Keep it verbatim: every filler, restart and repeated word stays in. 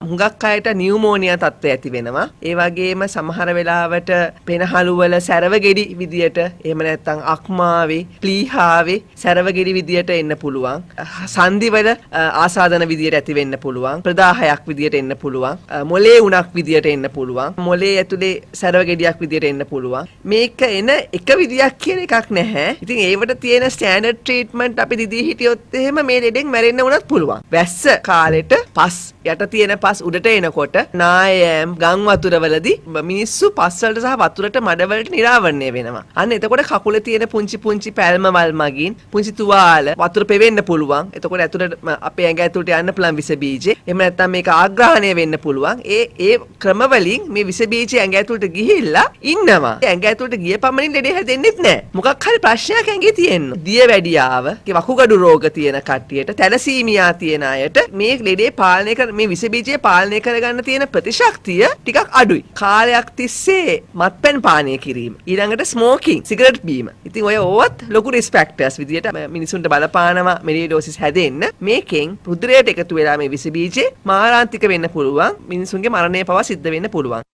හුඟක් අයට නියුමෝනියා තත්ත්වය ඇති වෙනවා. ඒ වගේම සමහර වෙලාවට පෙනහළු වල සැරවගෙඩි විදියට එහෙම නැත්නම් අක්මාවේ ප්ලීහාවේ සැරවගෙඩි විදියට එන්න පුළුවන්. සන්ධිවල ආසාදන විදියට ඇති වෙන්න පුළුවන්. ප්‍රදාහයක් විදියට එන්න පුළුවන්. මොලේ උණක් විදියට එන්න පුළුවන්. මොලේ ඇතුලේ සැරවගෙඩියක් විදියට එන්න පුළුවන්. මේක එන එක විදියක් කියන එකක් නැහැ. ඉතින් ඒවට තියෙන ස්ටෑන්ඩඩ් ට්‍රීට්මන්ට් අපි දිදී හිටියොත් එහෙම මේ ලෙඩෙන් මැරෙන්න උනත් පුළුවන්. වැස්ස කාලෙට පස් යට තියෙන පස් උඩට එනකොට නායෑම් ගම් වතුරවලදී මිනිස්සු පස් වලට සහ වතුරට මඩ වලට නිරාවරණය වෙනවා. අන්න එතකොට කකුලේ තියෙන පුංචි පුංචි පැල්මවල් මගින් පුංචි තුවාල වතුර පෙවෙන්න පුළුවන්. එතකොට ඇතුළට අපේ ඇඟ ඇතුළට යන්න පුළුවන් විස බීජේ. එහෙම නැත්නම් මේක ආග්‍රහණය වෙන්න පුළුවන්. ඒ ඒ ක්‍රම වලින් මේ විස බීජේ ඇඟ ඇතුළට ගිහිල්ලා ඉන්නවා. ඇඟ ඇතුළට ගිය පමණින් ලෙඩේ හැදෙන්නෙත් නැහැ. මොකක් හරි ප්‍රශ්නයක් ඇඟේ තියෙන්න. දියවැඩියාව, වකුගඩු රෝග තියෙන කට්ටියට, තැලසීමියා තියෙන අයට මේ ලෙඩේ පාලනය කර මේ විස බීජය පාලනය කරගන්න තියෙන ප්‍රතිශක්තිය ටිකක් අඩුයි. කාලයක් තිස්සේ මත්පැන් පානය කිරීම, ඊළඟට ස්මෝකින්, සිගරට් බීම. ඉතින් ඔය ඕවත් ලොකු රිස්ක් ෆැක්ටර්ස් විදියට මිනිසුන්ට බලපානවා මෙලිඩෝසිස් හැදෙන්න. මේකෙන් රුධිරයට එකතු වෙලා මේ විස බීජේ මාරාන්තික වෙන්න පුළුවන්. මිනිසුන්ගේ මරණය පවා සිද්ධ වෙන්න පුළුවන්.